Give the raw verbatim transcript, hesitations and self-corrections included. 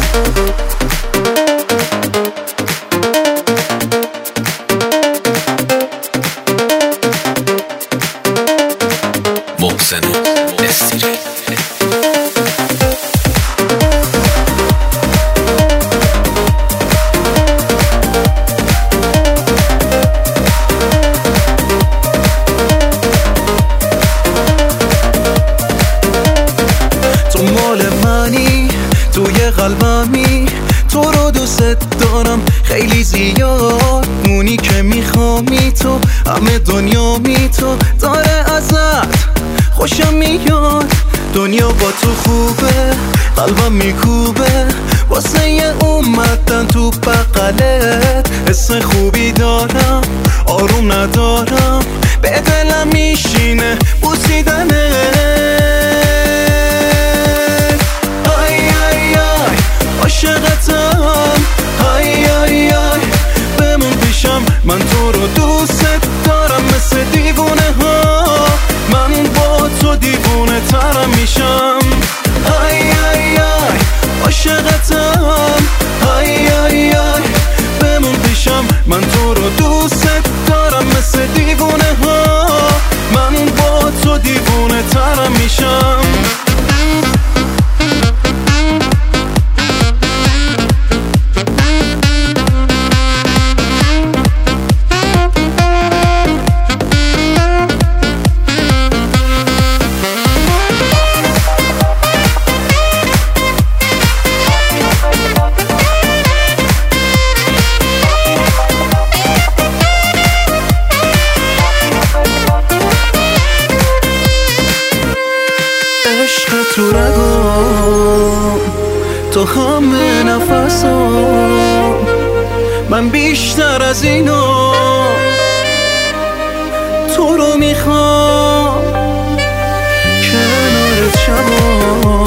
محسن استیری. تو مال منی، توی قلبمی، تو رو دوست دارم خیلی زیاد. اونی که میخوامی تو، همه دنیا می تو داره ازت خوشم میاد. دنیا با تو خوبه، قلبم میکوبه واسه اومدن تو بغلت. حس خوبی دارم، آروم ندارم، به دلم میشینه بوسیدنه. آی آی آی عاشقتم، آی آی آی بمون پیشم، من تو رو دوست دارم مثل دیوونه ها. من با تو دیوونه ترم میشم. آی آی آی عاشقتم، آی آی آی بمون پیشم، من تو رو دوست دارم مثل دیوونه ها. من با تو دیوونه ترم میشم. عشق تو رگام، تو همه نفسام، من بیشتر از اینا تو رو میخوام. کنارت شبام